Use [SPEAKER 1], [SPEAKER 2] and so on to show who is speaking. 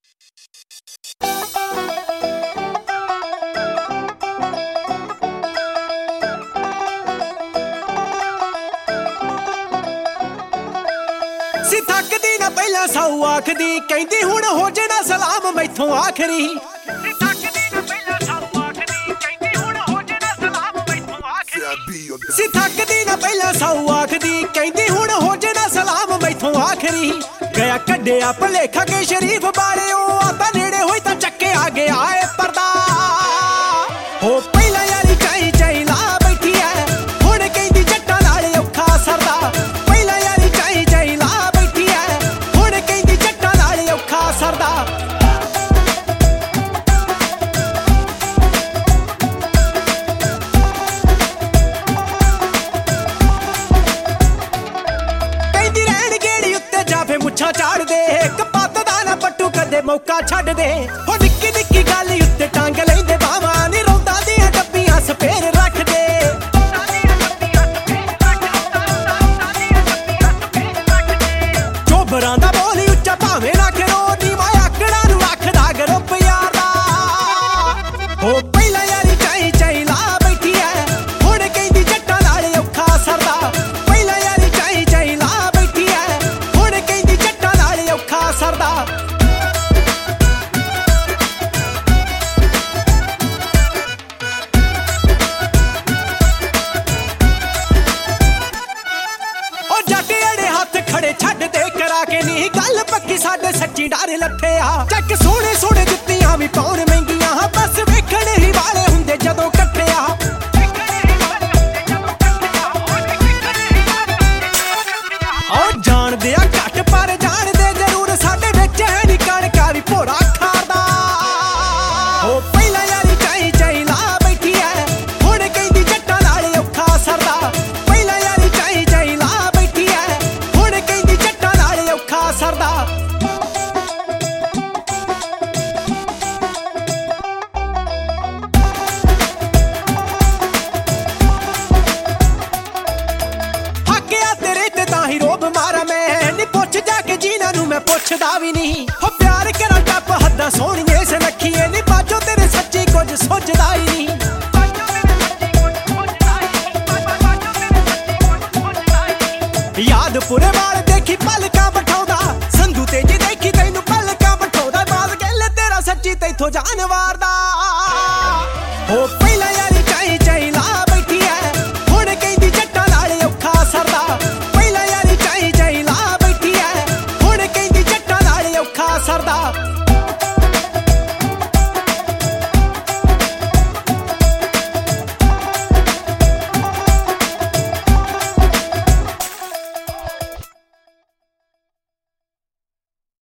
[SPEAKER 1] सी थकदी ना पहला साऊ आखदी कहंदी हुण हो जाना सलाम मैथों आखरी सी थकदी ना पहला साऊ आखदी कहंदी हुण हो जाना सलाम मैथों आखरी गया कड्डिया भलेखा के शरीफ बाले ओ आता नेड़े होई तां चक्के आ गया ए पर्दा हो पहला यारी चाई चाई ला बैठी है हुण कहंदी जट्टां नाल औखा सरदा पहला यारी चाई चाई ला बैठी है हुण कहंदी जट्टां नाल औखा सरदा मुछा झाड़ दे कपत दा ना पट्टू कदे मौका छड्ड दे हो निक्की निक्की गल उत्ते टांग लैंदे बावां नी रौंदा दियां डब्बियां सफेर रख दे चोबरां दा बोली उच्चा भावें ना करो नीवा आकड़ा नूं रखदा ग्रुप यार दा हो पहला यारी चाई चाई ला बैठी है हुण कहंदी जट्टां नाल औखा सरदा पहला यारी चाई चाई ला बैठी है हुण कहंदी जट्टां नाल औखा सरदा ओ जट अड़े हाथ खड़े छड्ड दे करा के नी गल पक्की साडे सच्ची डर लथे आ चक सोहणे सोहणे जुत्तियां भी पाउण महंगियां बस वेखण ही वाले हुंदे जदों कट्ठे आ ओ जान दे घट पर जान दे जरूर साडे विच है नी कणका भी भोरा खारदा ओ पहला यारी चाई चाई ला बैठी है हुण कहंदी जट्टां नाल औखा सरदा पहला यारी चाई चाई ला बैठी है हुण कहंदी जट्टां नाल औखा सरदा हकिया तेरे ते तां ही रोब मारा मैं नी पुछ जाके जीना नूं मैं पुछदा भी नहीं हो प्यार करा टप हद्दां सोहणीए सनखीए नी बाजो तेरे सच्ची कुछ सोचदा ही नहीं याद पुरे वाल देखी पलकां बठाउंदा संधू ते जे देखी तैनूं पलकां बठाउंदा बाज गल तेरा सच्ची तैथों जान वारदा हो